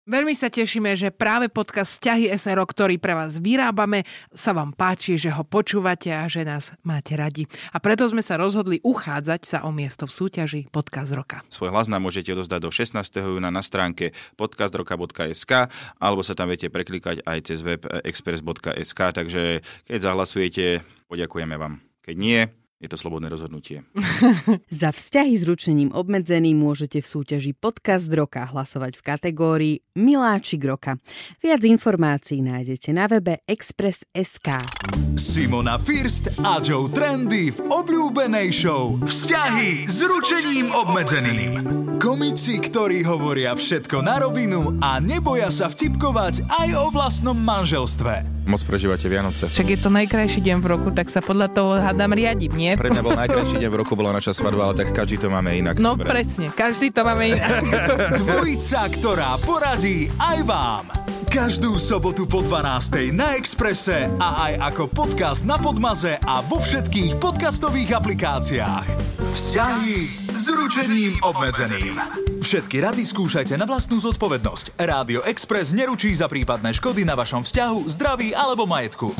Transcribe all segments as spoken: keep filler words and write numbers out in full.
Veľmi sa tešíme, že práve podcast Vzťahy es er o, ktorý pre vás vyrábame, sa vám páči, že ho počúvate a že nás máte radi. A preto sme sa rozhodli uchádzať sa o miesto v súťaži Podcast roka. Svoj hlas nám môžete odozdať do šestnásteho júna na stránke podcast roka bodka es ká alebo sa tam viete preklikať aj cez web express bodka es ká, takže keď zahlasujete, poďakujeme vám. Keď nie, je to slobodné rozhodnutie. Za vzťahy s ručením obmedzeným môžete v súťaži Podcast roka hlasovať v kategórii Miláčik roka. Viac informácií nájdete na webe express bodka es ká. Simona First a Joe Trendy v obľúbenej show Vzťahy s ručením obmedzeným. Komici, ktorí hovoria všetko na rovinu a neboja sa vtipkovať aj o vlastnom manželstve. Moc prežívate Vianoce. Však je to najkrajší deň v roku, tak sa podľa toho hádam riadím, nie? Pre mňa bol najkrajší deň v roku, bola naša svadba, ale tak každý to máme inak. No dobre. Presne, každý to máme inak. Dvojica, ktorá poradí aj vám. Každú sobotu po dvanástej na Expresse a aj ako podcast na Podmaze a vo všetkých podcastových aplikáciách. Vzťahy s ručením obmedzeným. Všetky rady skúšajte na vlastnú zodpovednosť. Rádio Express neručí za prípadné škody na vašom vzťahu, zdraví alebo majetku.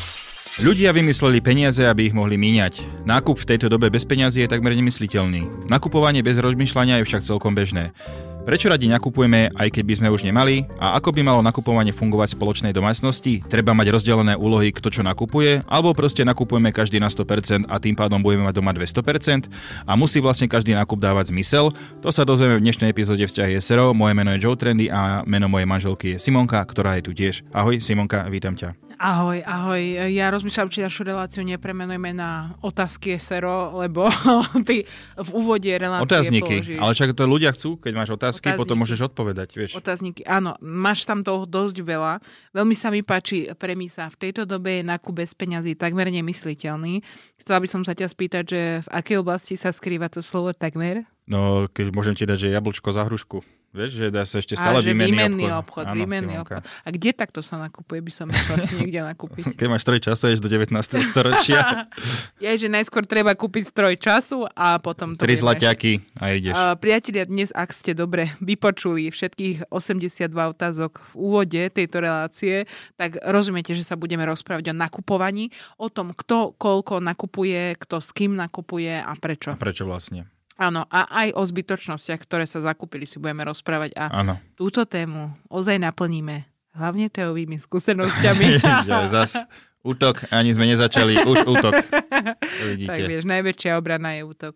Ľudia vymysleli peniaze, aby ich mohli míňať. Nákup v tejto dobe bez peňazí je takmer nemysliteľný. Nakupovanie bez rozmýšľania je však celkom bežné. Prečo radi nakupujeme, aj keď by sme už nemali? A ako by malo nakupovanie fungovať v spoločnej domácnosti? Treba mať rozdelené úlohy, kto čo nakupuje? Alebo proste nakupujeme každý na sto percent a tým pádom budeme mať doma dvesto percent? A musí vlastne každý nákup dávať zmysel? To sa dozvieme v dnešnej epizóde Vzťahy es er o. Moje meno je Joe Trendy a meno mojej manželky je Simonka, ktorá je tu tiež. Ahoj Simonka, vítam ťa. Ahoj, ahoj. Ja rozmýšľam, či našu reláciu nepremenujeme na otázky es er o, lebo ty v úvode relácie otázniky, položíš. Ale čak to ľudia chcú, keď máš otázky, otázniky. Potom môžeš odpovedať, vieš. Otázniky, áno, máš tam toho dosť veľa. Veľmi sa mi páči premisa. V tejto dobe je nákup bez peňazí takmer nemysliteľný. Chcela by som sa ťa spýtať, že v akej oblasti sa skrýva to slovo takmer? No, keď môžem ti dať, že jablčko za hrušku. Vieš, že dá sa ešte stále výmenný, výmenný obchod. obchod Áno, výmenný obchod. A kde takto sa nakupuje? By som chcela si niekde nakúpiť. Keď máš stroj času, ješ do devätnásteho storočia. Je, že najskôr treba kúpiť stroj času a potom to Tri zlaťaky a ideš. Uh, priatelia, dnes, ak ste dobre vypočuli všetkých osemdesiatdva otázok v úvode tejto relácie, tak rozumiete, že sa budeme rozprávať o nakupovaní, o tom, kto koľko nakupuje, kto s kým nakupuje a prečo. A prečo vlastne? Áno, a aj o zbytočnostiach, ktoré sa zakúpili, si budeme rozprávať a áno. Túto tému ozaj naplníme hlavne teovými skúsenosťami. Zas útok, ani sme nezačali, už útok. Tak vieš, najväčšia obrana je útok.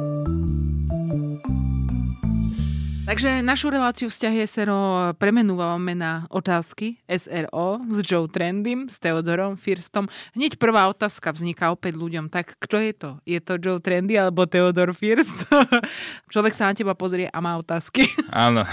Takže našu reláciu Vzťahy es er o premenúvame na otázky es er o s Joe Trendym, s Theodorom Firstom. Hneď prvá otázka vzniká opäť ľuďom. Tak kto je to? Je to Joe Trendy alebo Theodor First? Človek sa na teba pozrie a má otázky. Áno.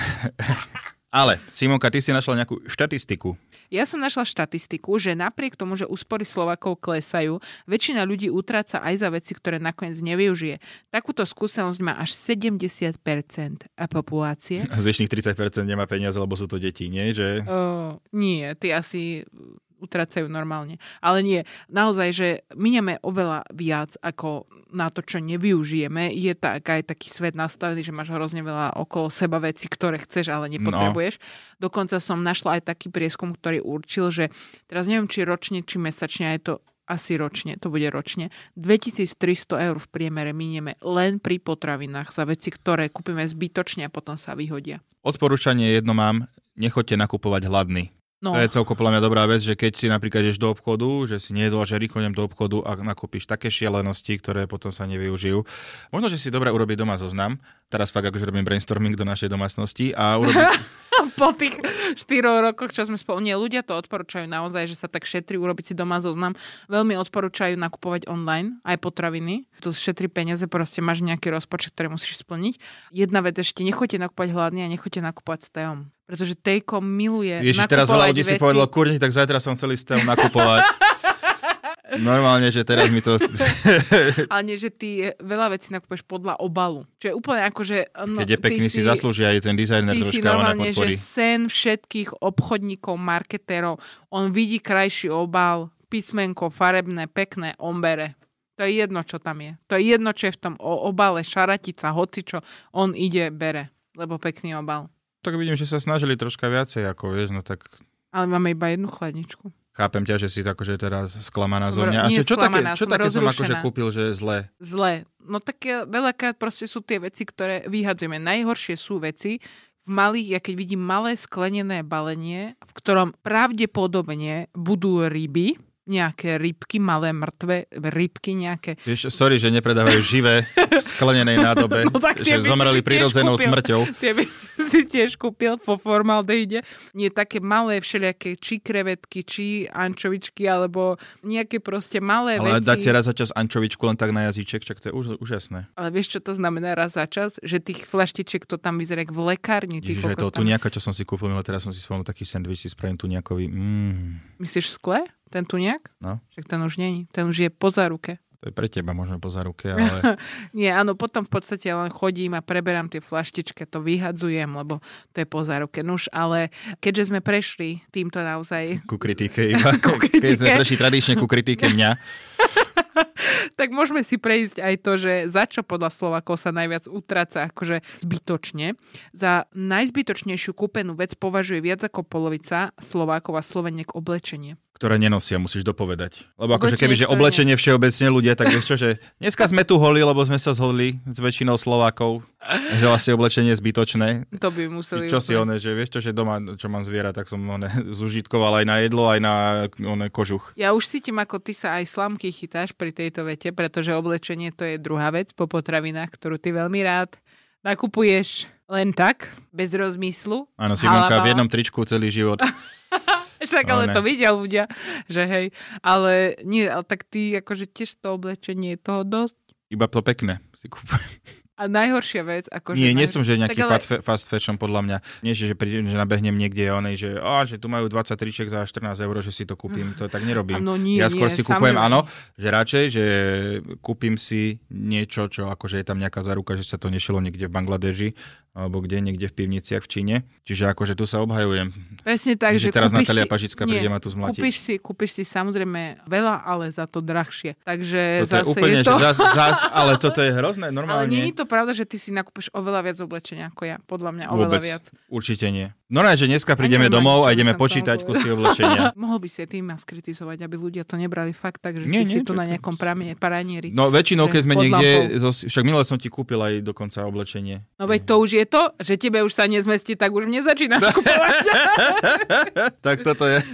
Ale, Simonka, ty si našla nejakú štatistiku. Ja som našla štatistiku, že napriek tomu, že úspory Slovákov klesajú, väčšina ľudí utráca aj za veci, ktoré nakoniec nevyužije. Takúto skúsenosť má až sedemdesiat percent populácie. A zvyšných tridsať percent nemá peniaze, lebo sú to deti, nie? Že... Uh, nie, ty asi utrácajú normálne. Ale nie, naozaj, že minieme oveľa viac ako na to, čo nevyužijeme. Je tak aj taký svet nastavený, že máš hrozne veľa okolo seba vecí, ktoré chceš, ale nepotrebuješ. No. Dokonca som našla aj taký prieskum, ktorý určil, že teraz neviem, či ročne, či mesačne, je to asi ročne, to bude ročne, dvetisíctristo eur v priemere minieme len pri potravinách za veci, ktoré kúpime zbytočne a potom sa vyhodia. Odporúčanie jedno mám, nechoďte nakupovať hladný. No. To je celkom podľa mňa dobrá vec, že keď si napríklad ideš do obchodu, že si nejedol, že rýchlo idem do obchodu a nakúpiš také šialenosti, ktoré potom sa nevyužijú. Možno, že si dobre urobiť doma zoznam. Teraz fakt akože robím brainstorming do našej domácnosti a urobiť... Po tých štyroch rokoch, čo sme spomínali, ľudia to odporúčajú naozaj, že sa tak šetrí, urobiť si doma zoznam. Veľmi odporúčajú nakupovať online, aj potraviny. Tu šetrí peniaze, proste máš nejaký rozpočet, ktorý musíš splniť. Jedna vec ešte, nechoďte nakupovať hladný a nechoďte nakupovať s Teom. Pretože Tejko miluje Ježiš, teraz veľa ľudí si povedalo, kurni, tak zajtra som chceli s Teom nakupovať. Normálne, že teraz mi to... Ale nie, že ty veľa vecí nakúpeš podľa obalu. Čo je úplne ako, že... No, keď je pekný, si, si zaslúži aj ten dizajner troška. Ty si normálne, že sen všetkých obchodníkov, marketérov. On vidí krajší obal, písmenko, farebné, pekné, on bere. To je jedno, čo tam je. To je jedno, čo je v tom obale, šaratica, hocičo. On ide, bere, lebo pekný obal. tak vidím, že sa snažili troška viacej, ako vieš, no tak... Ale máme iba jednu chladničku. Chápem ťa, že si to akože teraz sklamaná zo mňa. A Nie čo, čo také, čo som také som rozrušená. akože kúpil, že je zlé? Zlé. No tak veľakrát proste sú tie veci, ktoré vyhadzujeme. Najhoršie sú veci v malých, ja keď vidím malé sklenené balenie, v ktorom pravdepodobne budú ryby, nejaké rybky, malé mŕtve rybky nejaké. Vieš, sorry, že nepredávajú živé v sklenenej nádobe, no, že zomreli prirodzenou kúpil. smrťou. Tie by si tiež kúpil po formaldehyde. Nie také malé všelijaké, či krevetky, či ančovičky, alebo nejaké proste malé Ale veci. Ale dať si raz za čas ančovičku len tak na jazyček, čak to je už, úžasné. Ale vieš, čo to znamená raz za čas? Že tých flaštičiek to tam vyzerá v lekárni. Ježiš, aj to tu nejaká, čo som si kúpil, ale teraz som si spomenul taký sendvič, si spravím tu nejakový. Mm. Myslíš v skle? Ten tu nejak? No. Však ten už není. Ten už je po záruke. To je pre teba možno po záruke, ale... Nie, áno, potom v podstate len chodím a preberám tie flaštičky, to vyhadzujem, lebo to je po záruke. Nuž, ale keďže sme prešli týmto naozaj... Ku kritike iba. Ku kritike. Keď sme prešli tradične ku kritike mňa. Tak môžeme si prejsť aj to, že za čo podľa Slovákov sa najviac utráca akože zbytočne. Za najzbytočnejšiu kúpenú vec považuje viac ako polovica Slovákov a Sloveniek oblečenie. Ktoré nenosia, musíš dopovedať. Lebo akože Oblečenie, keby, že ktoré oblečenie všeobecne ľudia, tak vieš čo, že dneska sme tu holi, lebo sme sa zhodli s väčšinou Slovákov, že vlastne oblečenie je zbytočné. To by museli... Čo si one, že vieš čo, že doma, čo mám zviera, tak som one zúžitkoval aj na jedlo, aj na one kožuch. Ja už cítim, ako ty sa aj slamky chytáš pri tejto vete, pretože oblečenie to je druhá vec po potravinách, ktorú ty veľmi rád nakupuješ len tak, bez rozmyslu. Áno, Simonka Hala, v jednom tričku celý život. Však ale to vidia ľudia, že hej. Ale nie, ale tak ty akože tiež to oblečenie je toho dosť. Iba to pekné si kúpujem. A najhoršia vec, akože... Nie, nie som, že nejaký ale... fast, fast fashion podľa mňa. Nie, že, prídem, že nabehnem niekde onej, že, á, že tu majú dvadsať tričiek za štrnásť eur, že si to kúpim. To tak nerobím. No nie, ja skôr nie, si kúpujem, samozrejme. áno, že radšej, že kúpim si niečo, čo akože je tam nejaká záruka, že sa to nešilo niekde v Bangladeži, alebo kde, niekde v pivniciach v Číne. Čiže akože tu sa obhajujem. Presne tak, že, že teraz kúpiš Natália si... Pažická nie, príde ma tu zmlatiť. Kúpiš si, kúpiš si samozrejme veľa, ale za to drahšie. Takže toto zase je úplne, je to... že zás, zás, ale toto je hrozné, normálne. Ale nie je to pravda, že ty si nakúpiš oveľa viac oblečenia ako ja. Podľa mňa oveľa Vôbec, viac. Určite nie. No ne, že dneska prídeme neviem, domov čo a by ideme som počítať toho kusy oblečenia. Mohol by si aj ty ma skritizovať, aby ľudia to nebrali fakt tak, že Nie, ty nie, si tu čo- na nejakom pranie- paranieri. No väčšinou, keď sme Pod niekde, lampou. zo, však minule som ti kúpil aj dokonca oblečenie. No veď to už je to, že tebe už sa nezmestí, tak už mne začínaš kupovať. Tak toto je.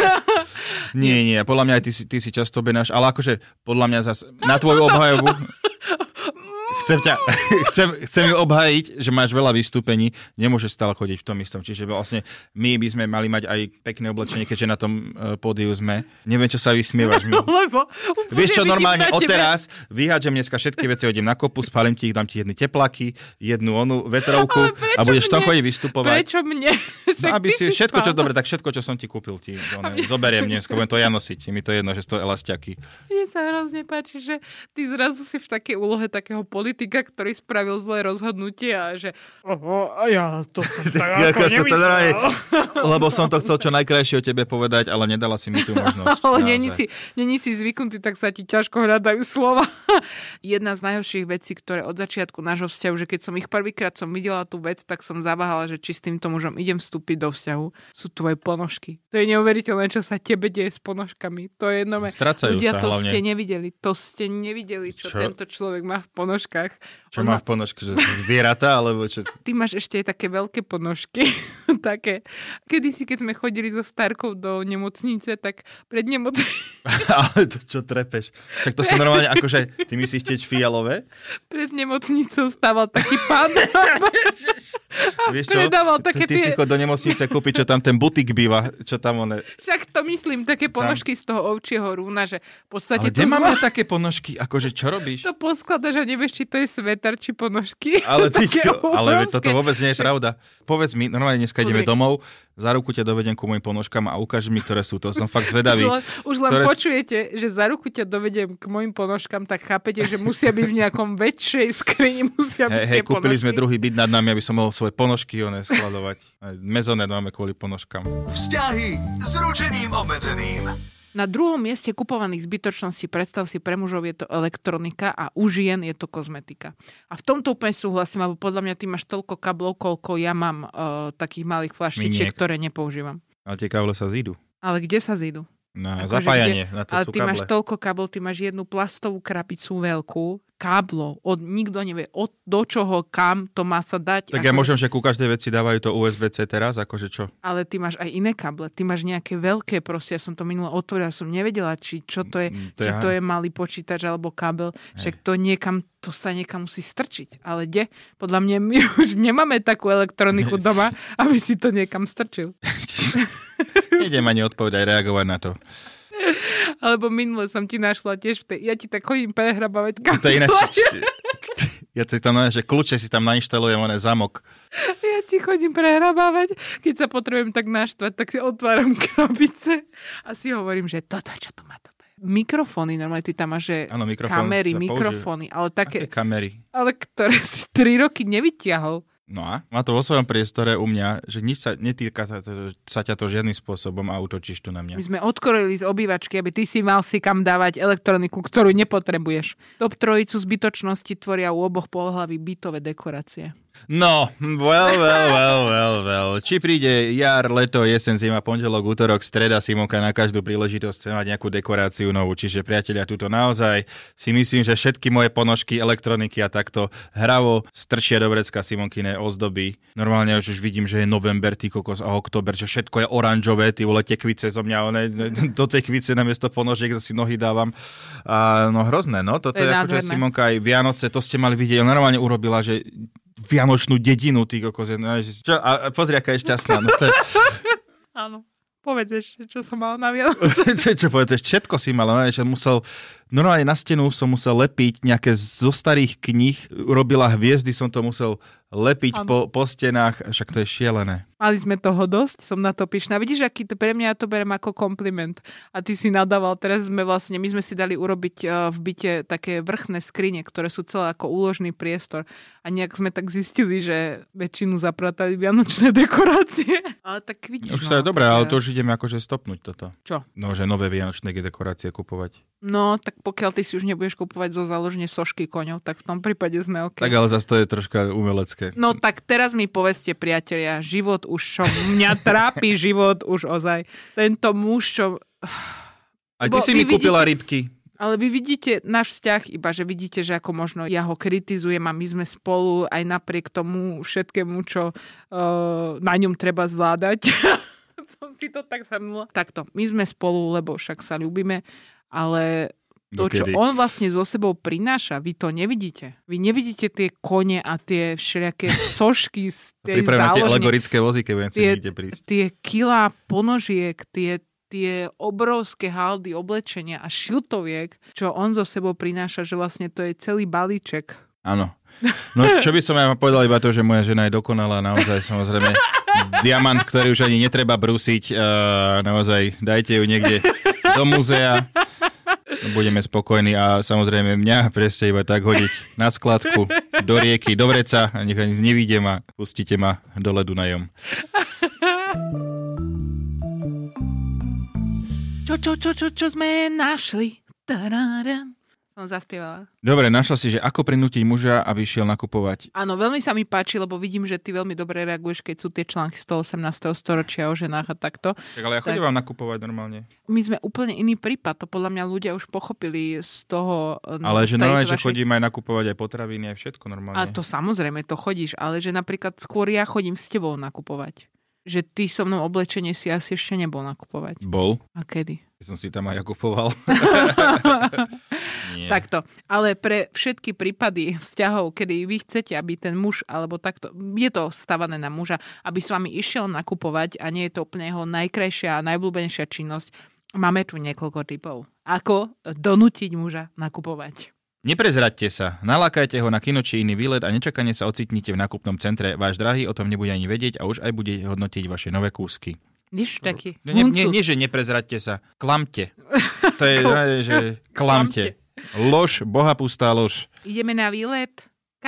nie, nie, podľa mňa aj ty si, ty si často benáš, ale akože podľa mňa zas na tvoju obhajobu chcem ťa, chcem, chcem ju obhajiť, že máš veľa vystúpení, nemôžeš stále chodiť v tom istom. Čiže vlastne my by sme mali mať aj pekné oblečenie, keďže na tom uh, pódiu sme. Neviem, čo sa vysmievaš mi. No, lebo Vieš čo, vidím normálne na tebe- odteraz vyhádžem dneska všetky veci, hodím na kopu, spálim ti ich, dám ti jedny teplaky, jednu onú vetrovku Ale prečo a budeš v tom mne? chodiť vystupovať. Prečo mne? No, aby si, si všetko, čo spal. dobre, tak všetko, čo som ti kúpil, ti one, zoberiem dneska, budem to ja nosiť. Je mi to jedno, že sú to elastiaky. Mne sa hrozne páči, že ty zrazu si v takej úlohe takého politika, ktorý spravil zlé rozhodnutie a že oho, a ja to som tak ako Ako sa to nemyslel. daje, lebo som to chcel čo najkrajšie o tebe povedať, ale nedala si mi tú možnosť. Ale naozaj. není si, není si zvyknutý, tak sa ti ťažko hľadajú slova. Jedna z najhorších vecí, ktoré od začiatku nášho vzťahu, že keď som ich prvýkrát som videla tú vec, tak som zaváhala, že či s týmto mužom idem vstúpiť do vzťahu, sú tvoje ponožky. To je neuveriteľné, čo sa tebe deje s ponožkami. To je jedno. Strácajú Ľudia, sa to hlavne. ste nevideli. To ste nevideli, čo, Čo? tento človek má v ponožkách. Čo On má v ponožke, že zvieratá, alebo čo? Ty máš ešte aj také veľké ponožky. Také. Kedysi, keď sme chodili so Starkou do nemocnice, tak pred nemocnicou Ale to čo trepeš? Tak to sú normálne akože, ty myslíš tiež fialové? pred nemocnicou stával taký pán. Vieš čo? predával Ty, také ty si tie- chod do nemocnice kúpiť, čo tam ten butik býva, čo tam one... Však to myslím, také ponožky z toho ovčieho rúna, že v podstate Ale kde to, máme zla- také ponožky? Akože čo robíš? to poskladaš a nevieš, či to je sveter, či ponožky. Ale, ty, Také ale veď obrovské. toto vôbec nie je pravda. Povedz mi, normálne dneska ideme Pozri. domov, za ruku ťa dovedem ku mojim ponožkám a ukáž mi, ktoré sú. To som fakt zvedavý. Už len, už len Ktoré- počujete, že za ruku ťa dovedem k mojim ponožkám, tak chápete, že musia byť v nejakom väčšej skrini, musia byť Hej, hej, tie kúpili ponožky. sme druhý byt nad nami, aby som mohol svoje ponožky one skladovať. Aj mezonet máme kvôli ponožkám. Vzťahy s ručením obmedzeným. Na druhom mieste kupovaných zbytočností, predstav si, pre mužov je to elektronika a u žien je to kozmetika. A v tomto úplne súhlasím, lebo podľa mňa ty máš toľko kablov, koľko ja mám uh, takých malých flaštičiek, ktoré nepoužívam. Ale tie káble sa zídu. Ale kde sa zídu? Na ako zapájanie, kde, na to ale sú ty kable. máš toľko káblov, ty máš jednu plastovú krabicu veľkú, káblov, od, nikto nevie, od, do čoho, kam to má sa dať. Tak ako... ja môžem, že ku každej veci dávajú to ú es bé cé teraz, akože čo? Ale ty máš aj iné káble, ty máš nejaké veľké, proste, ja som to minule otvorila, som nevedela, či čo to je, to či je... to je malý počítač alebo kábel, však to niekam, to sa niekam musí strčiť, ale kde? Podľa mňa my už nemáme takú elektroniku doma, aby si to niekam strčil. Nejdem ani odpovedať, reagovať na to. Alebo minule som ti našla tiež v tej... Ja ti tak chodím prehrabávať kancelárie. To je ináč... Ja si tam, že kľúče si tam nainštalujem, on je zamok. Ja ti chodím prehrabávať. Keď sa potrebujem tak naštvať, tak si otváram krabice a si hovorím, že toto, čo tu má, toto je. Mikrofóny, normálne ty tam máš, že ano, kamery, mikrofóny, ale také... Aké kamery? Ale ktoré si tri roky nevyťahol. No a? Má to vo svojom priestore u mňa, že nič sa netýka sa, to, sa ťa to žiadnym spôsobom a útočíš tu na mňa. My sme odkorili z obývačky, aby ty si mal si kam dávať elektroniku, ktorú nepotrebuješ. Top trojicu zbytočnosti tvoria u oboch pohlaví bytové dekorácie. No, well, well, well, well, well. Či príde jar, leto, jesen, zima, pondelok, útorok, streda, Simonka na každú príležitosť chce mať nejakú dekoráciu novú. Čiže priatelia, tuto naozaj si myslím, že všetky moje ponožky, elektroniky a takto hravo strčia do vrecka Simonkine ozdoby. Normálne už, už vidím, že je november, ty kokos a október, že všetko je oranžové, ty vole tekvice zo mňa, one, do tekvice namiesto ponožiek si nohy dávam. A, no hrozné, no. Toto je, je akože Simonka aj Vianoce, to ste mali vidieť. Ona normálne urobila, že vianočnú dedinu, ty kokos. No, čo, a pozri, aká je šťastná. No, to je... Áno, povedz ešte, čo som mal na Vianoce. čo, čo povedz, všetko si mal. No, že musel, normálne na stenu som musel lepiť nejaké zo starých kníh, robila hviezdy, som to musel lepiť po, po stenách, však to je šialené. Mali sme toho dosť, som na to pyšná. Vidíš, aký to pre mňa, ja to beriem ako kompliment. A ty si nadával, teraz sme vlastne, my sme si dali urobiť uh, v byte také vrchné skrine, ktoré sú celé ako úložný priestor. A nejak sme tak zistili, že väčšinu zapratali vianočné dekorácie. Ale tak vidíš. Už sa no, je dobré, také... ale to už ideme akože stopnúť toto. Čo? No, že nové vianočné dekorácie kupovať. No, tak pokiaľ ty si už nebudeš kupovať zo záložne sošky koňov, tak v tom prípade sme OK. Tak ale zase to je troška umelecké. No tak teraz mi povedzte, priatelia, život už čo, mňa trápi život už ozaj. Tento muž, čo... A ty Bo si mi kúpila vidíte... rybky. Ale vy vidíte náš vzťah, iba že vidíte, že ako možno ja ho kritizujem a my sme spolu aj napriek tomu všetkému, čo uh, na ňom treba zvládať. Som si to tak zhrnula. Takto, my sme spolu, lebo však sa ľúbime, ale to, čo on vlastne so sebou prináša, vy to nevidíte. Vy nevidíte tie kone a tie všelijaké sošky z tej záložne. Pripravené tie alegorické vozy, keď budem tie, chcieť prísť. Tie kilá ponožiek, tie, tie obrovské haldy oblečenia a šiltoviek, čo on so sebou prináša, že vlastne to je celý balíček. Áno. No čo by som ja povedal iba to, že moja žena je dokonalá, naozaj samozrejme diamant, ktorý už ani netreba brúsiť, uh, naozaj dajte ju niekde do múzea. Budeme spokojní a samozrejme mňa preste iba tak hodiť na skladku, do rieky, do vreca a nech ani nevidím a pustite ma do ledu na jom. Čo, čo, čo, čo, čo sme našli? Tarada. Som zaspievala. Dobre, našla si, že ako prinútiť muža, aby šiel nakupovať. Áno, veľmi sa mi páči, lebo vidím, že ty veľmi dobre reaguješ, keď sú tie články z toho osemnásteho storočia o ženách a takto. Tak, ale ja chodím tak... vám nakupovať normálne. My sme úplne iný prípad, to podľa mňa ľudia už pochopili z toho... Ale že normálne, vašej... že chodím aj nakupovať aj potraviny, aj všetko normálne. A to samozrejme, to chodíš, ale že napríklad skôr ja chodím s tebou nakupovať. Že ty so mnou oblečenie si asi ešte nebol nakupovať. Bol. A kedy? Som si tam aj kupoval. Takto. Ale pre všetky prípady vzťahov, kedy vy chcete, aby ten muž, alebo takto, je to stavané na muža, aby s vami išiel nakupovať a nie je to úplne jeho najkrajšia a najobľúbenejšia činnosť, máme tu niekoľko typov. Ako donútiť muža nakupovať. Neprezraďte sa, nalákajte ho na kino či iný výlet a nečakane sa ocitnite v nákupnom centre. Váš drahý o tom nebude ani vedieť a už aj bude hodnotiť vaše nové kúsky. Nič taký. Nie, nie, nie, že neprezraďte sa, klamte. To je, že klamte. Lož, bohapustá lož. Ideme na výlet? Kam?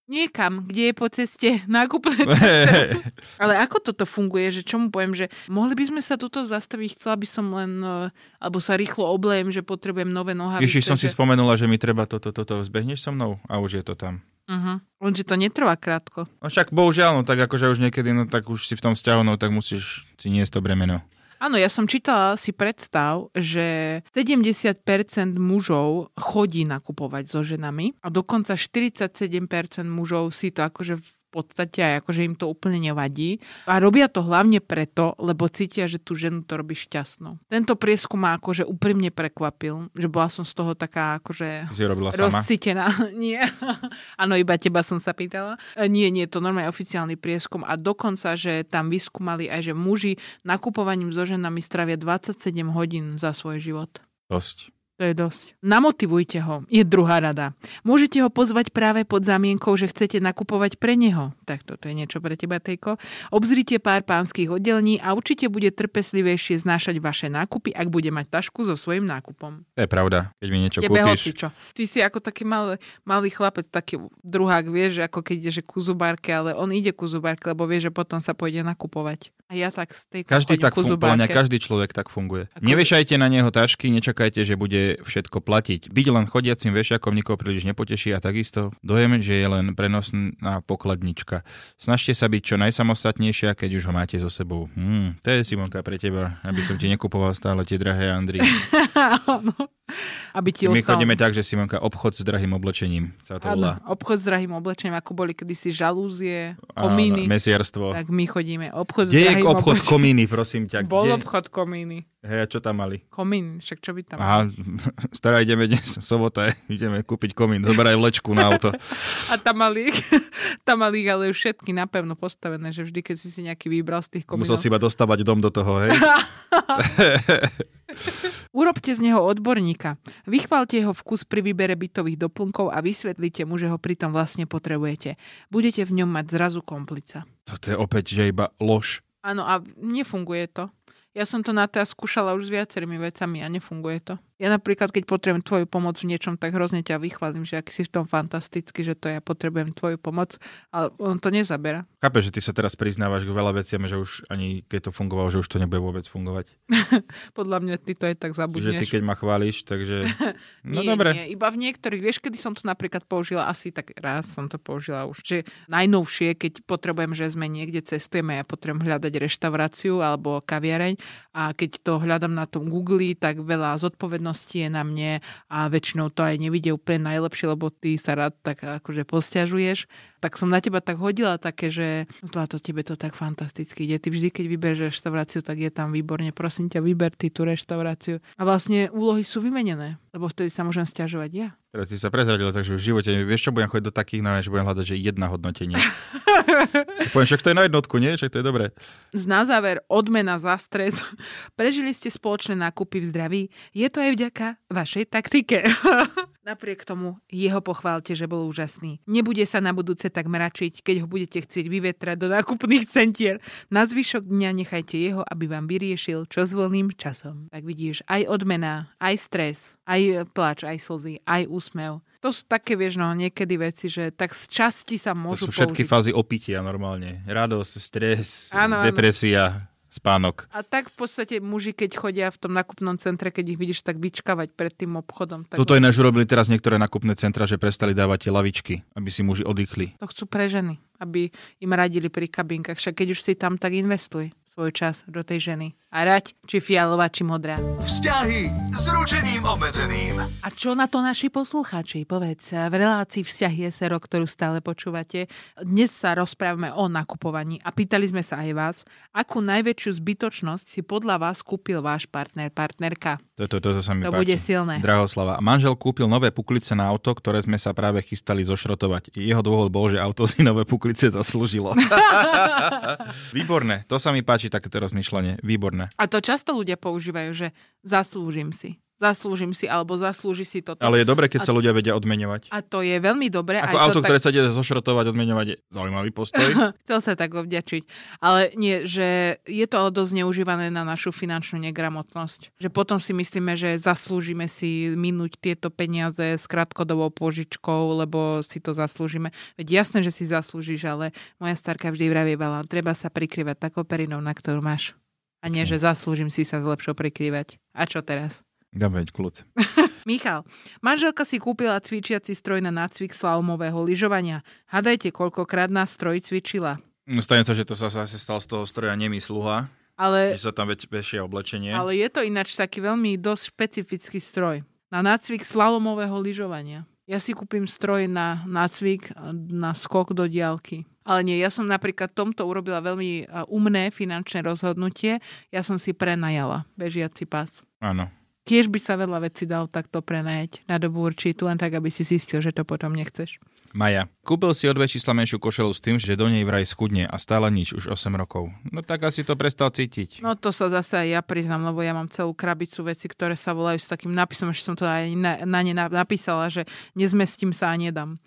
niekam, kde je po ceste nákupné centrum. Ale ako toto funguje, že čo mu poviem, že mohli by sme sa tuto zastaviť, chcela by som len, alebo sa rýchlo oblejem, že potrebujem nové nohavice. Ježiš, som že... si spomenula, že mi treba toto, toto, zbehneš so mnou? A už je to tam. Uh-huh. Lenže to netrvá krátko. No však bohužiaľ, no tak akože už niekedy, no tak už si v tom vzťahu, no tak musíš si niesť to bremeno. Áno, ja som čítala si predstav, že sedemdesiat percent mužov chodí nakupovať so ženami a dokonca štyridsaťsedem percent mužov si to akože v podstate aj akože im to úplne nevadí. A robia to hlavne preto, lebo cítia, že tú ženu to robí šťastnou. Tento prieskum ma akože úprimne prekvapil, že bola som z toho taká akože si robila sama? Rozcítená. Nie. Áno, iba teba som sa pýtala. Nie, nie, to normálne oficiálny prieskum a dokonca, že tam vyskúmali aj, že muži nakupovaním so ženami stravia dvadsaťsedem hodín za svoj život. Dosť. To je dosť. Namotivujte ho, je druhá rada. Môžete ho pozvať práve pod zámienkou, že chcete nakupovať pre neho. Tak toto je niečo pre teba, Tejko. Obzrite pár pánskych oddelení a určite bude trpeslivejšie znášať vaše nákupy, ak bude mať tašku so svojím nákupom. To je pravda, keď mi niečo Tebe kúpiš. Hocičo. Ty si ako taký malý, malý chlapec, taký druhák, vieš, ako keď ideš ku zubárke, ale on ide ku zubárke, lebo vie, že potom sa pôjde nakupovať. A ja tak z tej Každý tak funguje, každý človek tak funguje. Ako... Nevešajte na neho tašky, nečakajte, že bude všetko platiť. Byť len chodiacim vešiakom nikoho príliš nepoteší a takisto dojem, že je len prenosná pokladnička. Snažte sa byť čo najsamostatnejšia, keď už ho máte so sebou. Hmm, to je, Simonka, pre teba, aby som ti nekupoval stále tie drahé Andry. Aby ti My ostal... chodíme tak, že Simonka, obchod s drahým oblečením sa to volá. Obchod s drahým oblečením, ako boli kedysi žalúzie, komíny. Áno, mesiarstvo. Tak my chodíme. Obchod Kde s drahým je obchod oblečením. komíny, prosím ťa? Bol Kde? obchod komíny. Hej, a čo tam mali? Komín, však čo by tam Aha, stará, ideme dnes, sobota, ideme kúpiť komín, zoberaj vlečku na auto. A tam mali, tam mali ale všetky napevno postavené, že vždy, keď si si nejaký vybral z tých komínov. Musel si iba dostávať dom do toho, hej? Urobte z neho odborníka. Vychválte jeho vkus pri výbere bytových doplnkov a vysvetlite mu, že ho pritom vlastne potrebujete. Budete v ňom mať zrazu komplica. Toto je opäť, že iba lož. Áno, a nefunguje to. Ja som to na to skúšala už s viacerými vecami a nefunguje to. Ja napríklad, keď potrebujem tvoju pomoc v niečom, tak hrozne ťa vychválim, že aký si v tom fantastický, že to ja potrebujem tvoju pomoc, ale on to nezabera. Chápeš, že ty sa teraz priznávaš k veľa veciam, že už ani keď to fungovalo, že už to nebude vôbec fungovať. Podľa mňa ty to aj tak zabudneš. Že ty keď ma chválíš, takže... No nie, dobre. Nie, iba v niektorých, vieš, kedy som to napríklad použila, asi tak raz som to použila už, že najnovšie, keď potrebujem, že sme niekde cestujeme, ja potrebujem hľadať reštauráciu alebo kaviareň a keď to hľadám na tom Google, tak veľa zodpovedností je na mne a väčšinou to aj nevidie úplne najlepšie, lebo ty sa rád tak akože posťažuješ. Tak som na teba tak hodila také, že Zlato, tebe to tak fantasticky ide. Ty vždy, keď vybereš reštauráciu, tak je tam výborne. Prosím ťa, vyber ty tú reštauráciu. A vlastne úlohy sú vymenené, lebo vtedy sa môžem sťažovať ja. Teraz ty sa prezradila, takže v živote, vieš čo, budem chodiť do takých, no, že budem hľadať, že jedna hodnotenie. Poviem, však to je na jednotku, nie? Však to je dobré. Na záver, odmena za stres. Prežili ste spoločné nákupy v zdraví? Je to aj vďaka vašej taktike. Napriek tomu jeho pochválte, že bol úžasný. Nebude sa na budúce tak mračiť, keď ho budete chcieť vyvetrať do nákupných centier. Na zvyšok dňa nechajte jeho, aby vám vyriešil, čo s voľným časom. Tak vidíš, aj odmena, aj stres, aj plač, aj slzy, aj úsmev. To sú také, vieš, no, niekedy veci, že tak z časti sa môžu použiť. To sú všetky použiť. Fázy opitia normálne. Radosť, stres, áno, depresia. Áno. Spánok. A tak v podstate muži, keď chodia v tom nákupnom centre, keď ich vidíš tak vyčkávať pred tým obchodom. Tak... Toto ináč urobili teraz niektoré nákupné centra, že prestali dávať tie lavičky, aby si muži oddychli. To chcú pre ženy, aby im radili pri kabinkách. Však keď už si tam, tak investuj svoj čas do tej ženy. A rať, či fialová, či modrá. Vzťahy s ručením obmedzeným. A čo na to naši poslucháči? Povedz, v relácii Vzťahy es er o, ktorú stále počúvate, dnes sa rozprávame o nakupovaní a pýtali sme sa aj vás, akú najväčšiu zbytočnosť si podľa vás kúpil váš partner, partnerka. Toto to, to, to sa mi to páči. Bude silné. Drahoslava. Manžel kúpil nové puklice na auto, ktoré sme sa práve chystali zošrotovať. Jeho dôvod bol, že auto si nové puklice zaslúžilo. Výborné. To sa mi páči, takéto rozmýšľanie. Výborné. A to často ľudia používajú, že zaslúžim si. zaslúžim si, alebo zaslúži si toto. Ale je dobre, keď a sa ľudia vedia odmeňovať. A to je veľmi dobre. Ako aj auto, to ktoré tak... sa ide zošrotovať, odmeňovať, je zaujímavý postoj. Chcel sa tak ovďačiť. Ale nie, že je to ale dosť neužívané na našu finančnú negramotnosť. Že potom si myslíme, že zaslúžime si minúť tieto peniaze s krátkodobou požičkou, lebo si to zaslúžime. Veď jasné, že si zaslúžiš, ale moja starka vždy vravievala, treba sa prikryvať takou perinou, na ktorú máš. A nie, že zaslúžim si sa lepšou prikrývať. A čo teraz? Dáme kľud. Michal, manželka si kúpila cvičiaci stroj na nácvik slalomového lyžovania. Hadajte, koľkokrát nás stroj cvičila. No, stane sa, že to sa zase stal z toho stroja nemý sluha. Ale, že sa tam väč- väčšie oblečenie. ale je to ináč taký veľmi dosť špecifický stroj. Na nácvik slalomového lyžovania. Ja si kúpim stroj na nácvik, na skok do diaľky. Ale nie, ja som napríklad tomto urobila veľmi umné finančné rozhodnutie. Ja som si prenajala bežiaci pás. Áno. Tiež by sa veľa vecí dalo takto prenajať na dobu určitú, len tak, aby si zistil, že to potom nechceš. Maja. Kúpil si o dve čísla menšiu košelu s tým, že do nej vraj skudne a stále nič už osem rokov. No tak asi to prestal cítiť. No to sa zase aj ja priznám, lebo ja mám celú krabicu veci, ktoré sa volajú s takým nápisom, že som to aj na, na ne napísala, že nezmestím sa a nedám.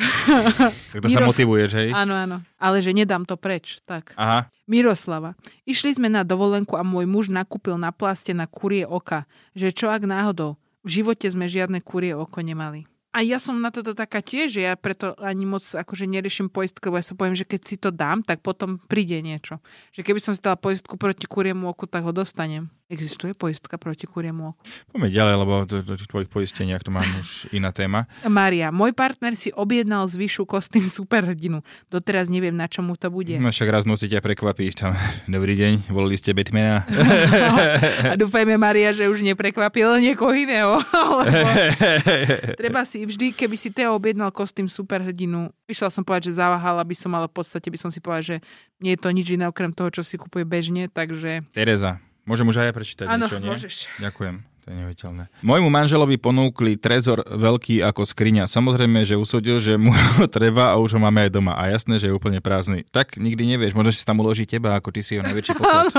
Tak to sa motivuješ, hej? Áno, áno. Ale že nedám to preč. Tak. Aha. Miroslava. Išli sme na dovolenku a môj muž nakúpil na pláste na kurie oka. Že čo ak náhodou? V živote sme žiadne kurie oko nemali. A ja som na toto taká tiež, že ja preto ani moc akože neriešim poistku, lebo ja sa poviem, že keď si to dám, tak potom príde niečo. Že keby som si dala poistku proti kuriemu oku, tak ho dostanem. Existuje poistka proti kuriemu oku? Poďme ďalej, lebo do, do tvojich poisteniach to mám už iná téma. Mária, môj partner si objednal zvyšu kostým superhrdinu. Doteraz neviem, na čomu to bude. No však raz noci ťa prekvapí. Tam, dobrý deň, volili ste Batmana. No, a dúfajme, Mária, že už neprekvapil niekoho iného. Lebo treba si vždy, keby si Teo objednal kostým superhrdinu, išla som povedať, že zaváhala by som, ale v podstate by som si povedala, že nie je to nič iné okrem toho, čo si kupuje bežne, takže... Tereza. Môžem už aj ja prečítať Áno, niečo, nie? môžeš. Ďakujem, to je neuveriteľné. Môjmu manželovi ponúkli trezor veľký ako skriňa. Samozrejme, že usúdil, že mu treba a už ho máme aj doma. A jasné, že je úplne prázdny. Tak nikdy nevieš, možno si tam uloží teba, ako ty si jeho najväčší poklad.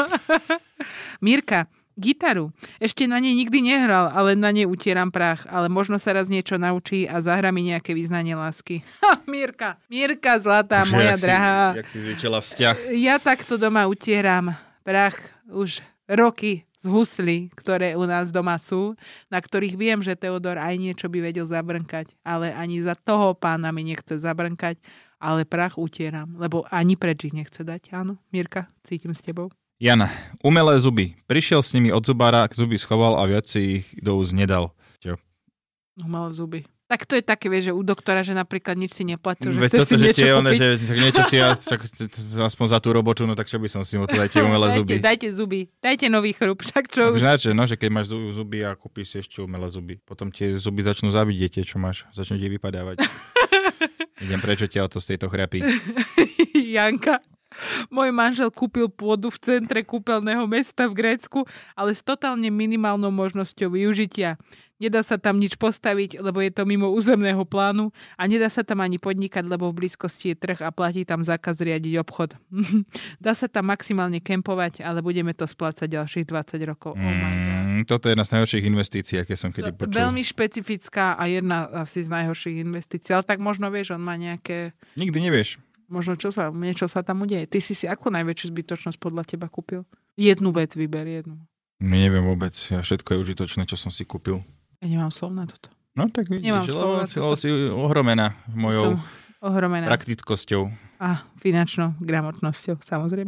Mirka, gitaru. Ešte na nej nikdy nehral, ale na nej utieram prach. Ale možno sa raz niečo naučí a zahra mi nejaké vyznanie lásky. Ha, Mirka, Mirka zlatá, Už moja jak drahá. Si, jak si zvyčila vzťah. Ja takto doma utieram prach už roky z husly, ktoré u nás doma sú, na ktorých viem, že Teodor aj niečo by vedel zabrnkať, ale ani za toho pána mi nechce zabrnkať, ale prach utieram, lebo ani preč ich nechce dať. Áno, Mirka, cítim s tebou. Jana, umelé zuby. Prišiel s nimi od zubára, zuby schoval a viac si ich do úst nedal. Čo? Umelé zuby. Tak to je také, vieš, že u doktora, že napríklad nič si neplatil, že Veď chceš toto, si že niečo tie, kúpiť. Že, že niečo si ja, čak, aspoň za tú robotu, no tak čo by som si mu to dajte umelé dajte, zuby. Dajte zuby, dajte nový chrup, však čo už. Už... No, že keď máš zuby a kúpiš si ešte umelé zuby, potom tie zuby začnú zavidieť, tie, čo máš, začnú ti vypadávať. Idem prečo ťa o to z tejto chrápy. Janka. Môj manžel kúpil pôdu v centre kúpeľného mesta v Grécku, ale s totálne minimálnou možnosťou využitia. Nedá sa tam nič postaviť, lebo je to mimo územného plánu a nedá sa tam ani podnikať, lebo v blízkosti je trh a platí tam zákaz riadiť obchod. Dá sa tam maximálne kempovať, ale budeme to splácať ďalších dvadsať rokov. Oh my God. Mm, toto je jedna z najhorších investícií, aké som kedy To, počul. veľmi špecifická a jedna asi z najhorších investícií. Ale tak možno vieš, on má nejaké... Nikdy nevieš. Možno čo sa, niečo sa tam udeje. Ty si si akú najväčšiu zbytočnosť podľa teba kúpil? Jednu vec vyber, jednu. No, neviem vôbec. Ja, všetko je užitočné, čo som si kúpil. Ja nemám slov na toto. No tak vidíš, Nemám lebo, slov na lebo si ohromená mojou Som ohromená. praktickosťou. A finančnou gramotnosťou, samozrejme.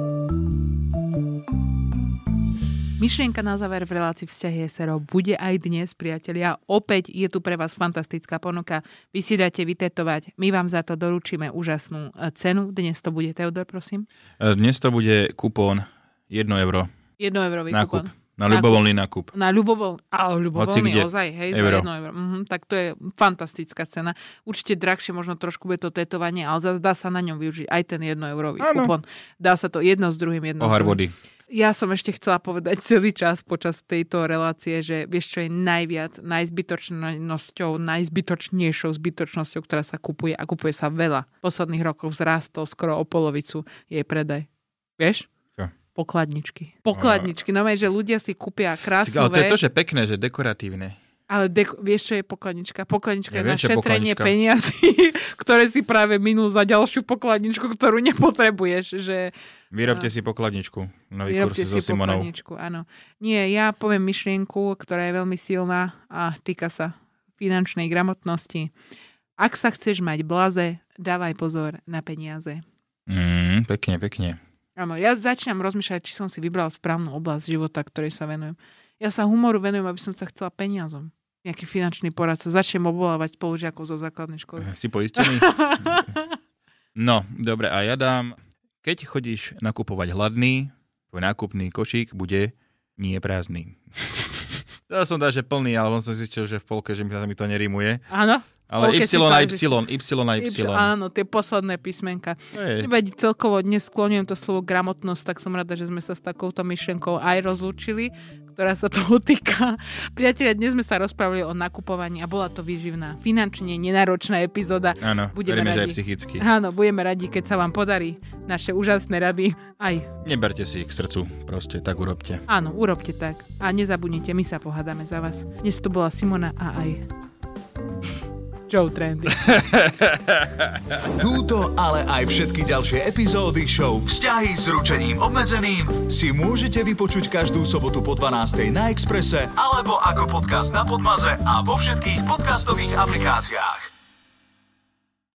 Myšlienka na záver v relácii Vzťahy es er o bude aj dnes, priatelia. Opäť je tu pre vás fantastická ponuka. Vy si dáte vytetovať. My vám za to doručíme úžasnú cenu. Dnes to bude, Teodor, prosím. Dnes to bude kupón jedno euro. jedno eurový nákup. kupón. Na ľubovoľný nákup. Na ľubovoľný, ale ľubovoľný ozaj, hej, euro. za jedno euro. Mhm, tak to je fantastická cena. Určite drahšie, možno trošku bude to tetovanie, ale zase dá sa na ňom využiť aj ten jedno eurový kupón. Dá sa to jedno s druhým, jedno Ohár s druhým. vody. Ja som ešte chcela povedať celý čas počas tejto relácie, že vieš, čo je najviac, najzbytočnosťou, najzbytočnejšou zbytočnosťou, ktorá sa kupuje a kupuje sa veľa. V posledných rokoch vzrástol skoro o polovicu jej predaj. Vieš? Čo? Pokladničky. Pokladničky. No že ľudia si kúpia krásnu ale to je vec. to, že pekné, že dekoratívne. Ale deko- vieš, čo je pokladnička? Pokladnička Ja je viem, na čo šetrenie pokladnička. peniazy, ktoré si práve minul za ďalšiu pokladničku, ktorú nepotrebuješ. Že... Vyrobte si pokladničku. Nový Vyrobte kurz so si Simonou. pokladničku, áno. Nie, ja poviem myšlienku, ktorá je veľmi silná a týka sa finančnej gramotnosti. Ak sa chceš mať blaze, dávaj pozor na peniaze. Mm, pekne, pekne. Áno, ja začínam rozmýšľať, či som si vybral správnu oblasť života, ktorej sa venujem. Ja sa humoru venujem, aby som sa chcela peniazom. Nejaký finančný poradca. Začnem obvolávať spolužiakov zo základnej školy. Si poistený? No, dobre, a ja dám, keď chodíš nakupovať hladný, tvoj nákupný košík bude nie prázdny. To som dá, že plný, ale on som zistil, že v polke, že mi sa mi to nerimuje. Áno. Ale Polke Y si na to- Y, Y na Y. Áno, tie posledné písmenka. Ej. Veď celkovo dnes skloňujem to slovo gramotnosť, tak som rada, že sme sa s takouto myšlenkou aj rozlúčili, ktorá sa toho týka. Priatelia, dnes sme sa rozprávali o nakupovaní a bola to výživná, finančne nenáročná epizóda. Áno, Budeme veríme, že aj radi. psychicky. Áno, budeme radi, keď sa vám podarí naše úžasné rady. Aj, Neberte si ich k srdcu, proste tak urobte. áno, urobte tak. A nezabudnite, my sa pohádame za vás. Dnes tu bola Simona a aj Joe Trendy. Túto, ale aj všetky ďalšie epizódy show Vzťahy s ručením obmedzeným si môžete vypočuť každú sobotu po dvanástej na Expresse alebo ako podcast na Podmaze a vo všetkých podcastových aplikáciách.